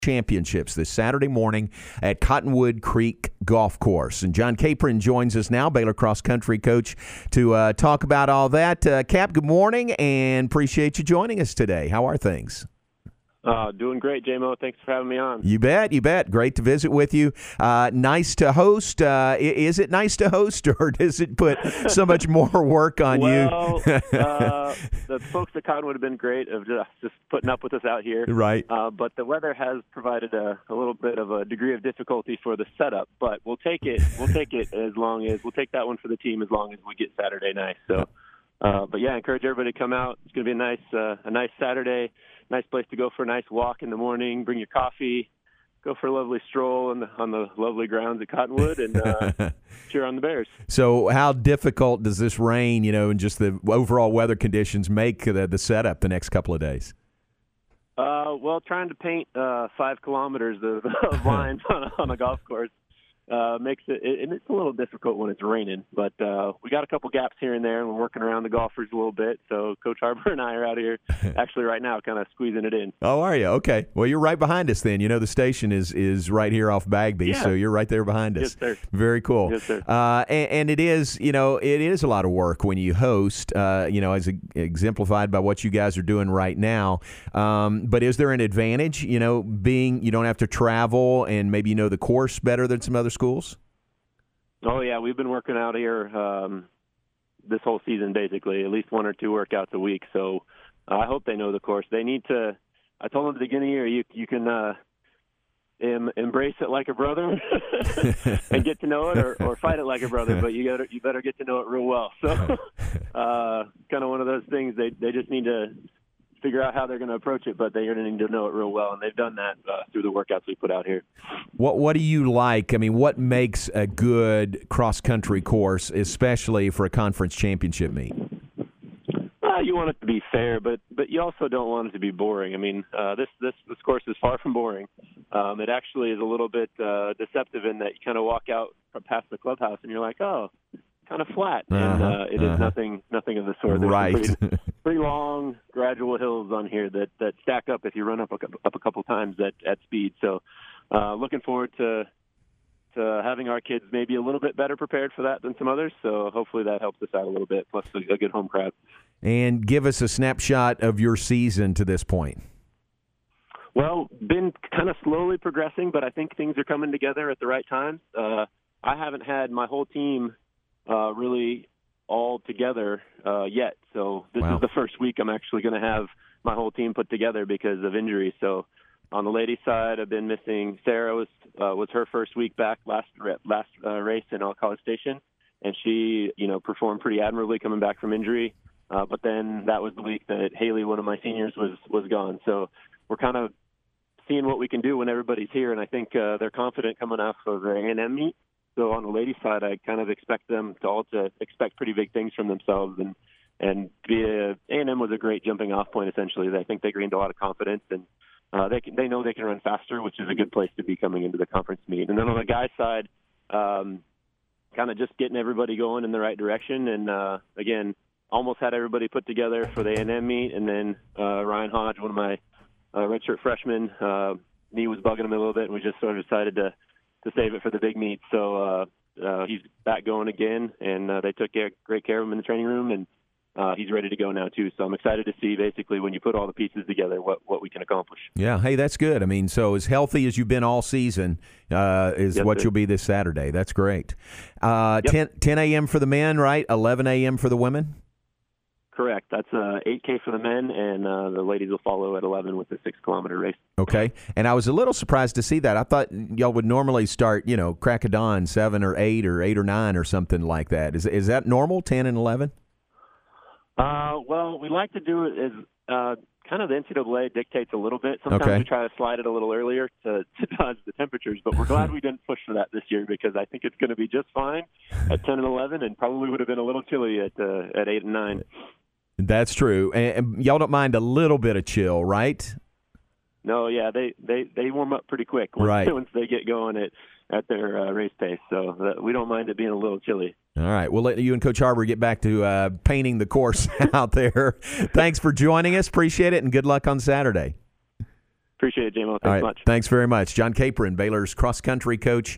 Championships this Saturday morning at Cottonwood Creek Golf Course. And John Capron joins us now, Baylor cross country coach, to talk about all that. Cap, good morning, and appreciate you joining us today. How are things? Doing great, J-Mo. Thanks for having me on. You bet, you bet. Great to visit with you. Nice to host. Is it nice to host, or does it put so much more work on you? The folks at Cottonwood have been great of just putting up with us out here. Right. But the weather has provided a little bit of a degree of difficulty for the setup. But we'll take it. We'll take that one for the team as long as we get Saturday nice. So, but yeah, I encourage everybody to come out. It's going to be a nice Saturday. Nice place to go for a nice walk in the morning. Bring your coffee, go for a lovely stroll on the lovely grounds at Cottonwood, and cheer on the Bears. So, how difficult does this rain, and just the overall weather conditions make the setup the next couple of days? Well, trying to paint 5 kilometers of lines on a golf course makes it, and it's a little difficult when it's raining, but we got a couple gaps here and there, and we're working around the golfers a little bit. So Coach Harper and I are out here actually right now kind of squeezing it in. Oh, are you? Okay. Well, you're right behind us then. The station is right here off Bagby, so you're right there behind us. Yes, sir. Very cool. Yes, sir. And it is, it is a lot of work when you host, as exemplified by what you guys are doing right now. But is there an advantage, being you don't have to travel and maybe the course better than some other schools? Oh, yeah. We've been working out here this whole season, basically, at least 1 or 2 workouts a week. So I hope they know the course. They need to – I told them at the beginning of the year, you can embrace it like a brother and get to know it, or fight it like a brother, but you better get to know it real well. So kind of one of those things. They just need to figure out how they're going to approach it, but they're going to need to know it real well, and they've done that through the workouts we put out here. What do you like? I mean, what makes a good cross-country course, especially for a conference championship meet? You want it to be fair, but you also don't want it to be boring. I mean, this course is far from boring. It actually is a little bit deceptive in that you kind of walk out past the clubhouse and you're like, oh, kind of flat, and it is nothing of the sort. There's right. pretty long, gradual hills on here that stack up if you run up a couple times at speed. So, looking forward to having our kids maybe a little bit better prepared for that than some others. So hopefully that helps us out a little bit. Plus a good home crowd. And give us a snapshot of your season to this point. Well, been kind of slowly progressing, but I think things are coming together at the right time. I haven't had my whole team really all together yet. So this is the first week I'm actually going to have my whole team put together because of injury. So on the ladies' side, I've been missing. Sarah was her first week back last race in College Station, and she performed pretty admirably coming back from injury. But then that was the week that Haley, one of my seniors, was gone. So we're kind of seeing what we can do when everybody's here, and I think they're confident coming off of the A&M meet. So on the ladies' side, I kind of expect them to expect pretty big things from themselves, and A&M was a great jumping off point. Essentially, I think they gained a lot of confidence, and they know they can run faster, which is a good place to be coming into the conference meet. And then on the guys' side, kind of just getting everybody going in the right direction, and again, almost had everybody put together for the A&M meet, and then Ryan Hodge, one of my redshirt freshmen, knee was bugging him a little bit, and we just sort of decided to save it for the big meet. So he's back going again, and they took great care of him in the training room, and he's ready to go now too. So I'm excited to see basically when you put all the pieces together what we can accomplish. Yeah, hey, that's good. I mean, so as healthy as you've been all season is yes, what sir. You'll be this Saturday. That's great. Yep. 10 a.m. for the men, right? 11 a.m. for the women? Correct. That's 8K for the men, and the ladies will follow at 11 with the 6-kilometer race. Okay. And I was a little surprised to see that. I thought y'all would normally start, crack of dawn, 7 or 8 or 8 or 9 or something like that. Is that normal, 10 and 11? Well, we like to do it as kind of the NCAA dictates a little bit. Sometimes we try to slide it a little earlier to dodge the temperatures, but we're glad we didn't push for that this year because I think it's going to be just fine at 10 and 11 and probably would have been a little chilly at 8 and 9. That's true. And y'all don't mind a little bit of chill, right? No, yeah, they warm up pretty quick once they get going at their race pace. So we don't mind it being a little chilly. All right. We'll let you and Coach Harper get back to painting the course out there. Thanks for joining us. Appreciate it, and good luck on Saturday. Appreciate it, JMO. Thanks All right. much. Thanks very much. John Capron, Baylor's cross-country coach,